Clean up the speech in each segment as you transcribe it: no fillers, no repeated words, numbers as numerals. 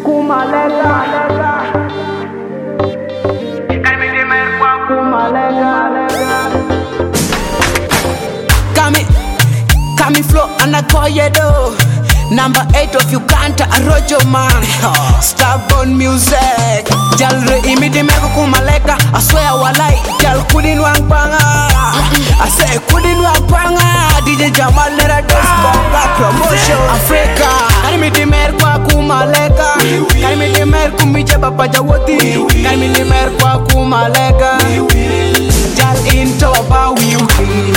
kumalega Kami flow anakoyedo Number 8 of Uganda, Rojo man. Stubborn music. Jalre imiti meko kumaleka. I swear walai. Jal kudin wang panga. I say kudin wang panga. DJ Jamal nera deskonga promotion. Africa. Karimiti mer kwa kumaleka. Karimiti mer kumije bapa jawoti. Karimiti mer kwa kumaleka. Jal into ba wiwi.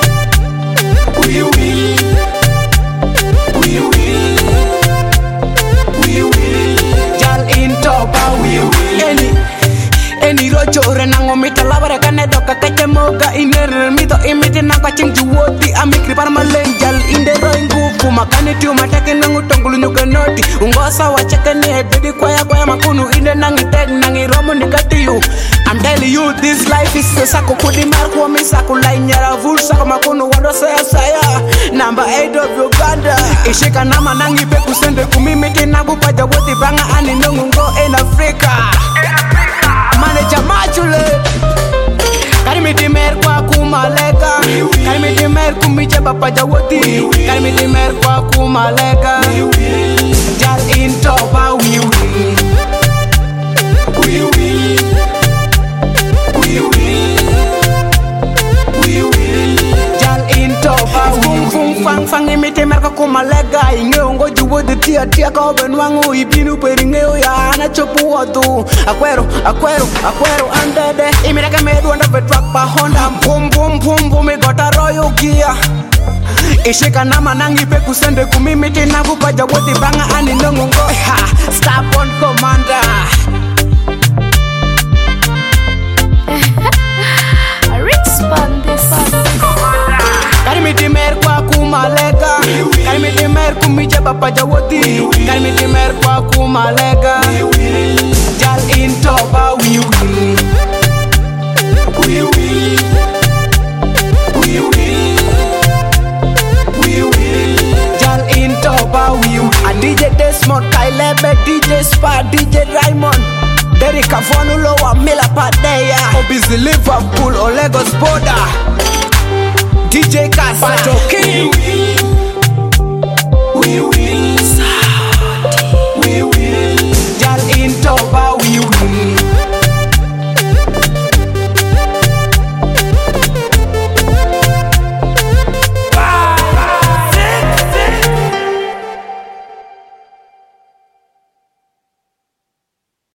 Any rojo renango mita labara kane doka kache moga iner mito imiti naka ching juwoti amikri par malenjal inde roingu kuma kane tiu matake nangu tongulu nyuka noti ungosa wachake ni hebidi kwaya makunu inde nangi teg nangi romo nikati you. I'm telling you this life is a sako kudi marko mi sako lai nyara vul sako makunu wado saya Number 8 of Uganda ishika nama nangi beku sende kumimiti nagu paja woti banga ani nungu ngo in Africa Manager Majule Karimiti mer kwa kumaleka Karimiti mer kumije bapa jawoti Karimiti mer kwa kumaleka Jal into ba wiwi Jal into ba wiwi Fang fang imiti mer kwa kumaleka Ingeo ngo juwoti tia ka obenwangu Ibinu peringeo ya ana chopu watu Akwero andede Imireke medu anda vetwak pa Honda Boom boom boom boom igota royo gear Ishika nama nangi beku sende kumimiti nagu paja woti banga ani nongungo Stop on commander Karimiti mer kwa kumaleka Karimiti mer kumije bapa jawoti Karimiti mer kwa kumaleka Jal into ba wiwi Jal into ba wiwi A DJ Desmond, Kailebe, DJ Spa, DJ Raymond Derek Avonulo wa Mila Padeya Obizi Liverpool o Lagos border DJ Kasa Pato King